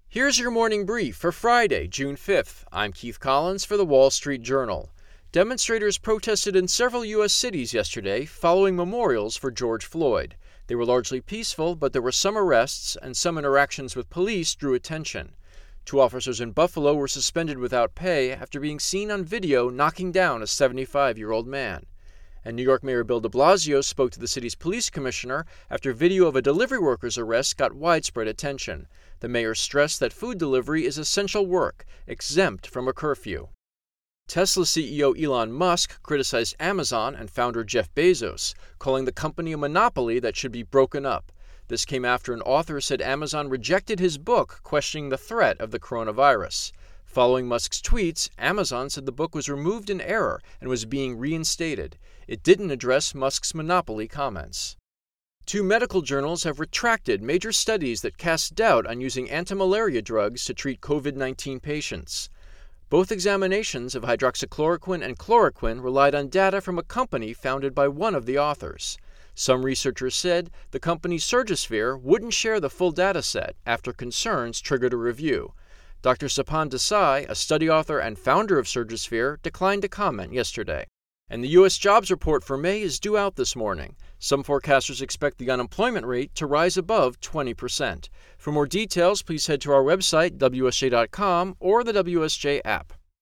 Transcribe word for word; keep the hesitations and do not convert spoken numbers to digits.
Here's your morning brief for Friday, June fifth. I'm Keith Collins for The Wall Street Journal. Demonstrators protested in several U S cities yesterday following memorials for George Floyd. They were largely peaceful, but there were some arrests and some interactions with police drew attention. Two officers in Buffalo were suspended without pay after being seen on video knocking down a seventy-five-year-old man. And New York Mayor Bill de Blasio spoke to the city's police commissioner after video of a delivery worker's arrest got widespread attention. The mayor stressed that food delivery is essential work, exempt from a curfew. Tesla C E O Elon Musk criticized Amazon and founder Jeff Bezos, calling the company a monopoly that should be broken up. This came after an author said Amazon rejected his book questioning the threat of the coronavirus. Following Musk's tweets, Amazon said the book was removed in error and was being reinstated. It didn't address Musk's monopoly comments. Two medical journals have retracted major studies that cast doubt on using anti-malaria drugs to treat COVID nineteen patients. Both examinations of hydroxychloroquine and chloroquine relied on data from a company founded by one of the authors. Some researchers said the company Surgisphere wouldn't share the full data set after concerns triggered a review. Doctor Sapan Desai, a study author and founder of Surgisphere, declined to comment yesterday. And the U S jobs report for May is due out this morning. Some forecasters expect the unemployment rate to rise above twenty percent. For more details, please head to our website, W S J dot com, or the W S J app.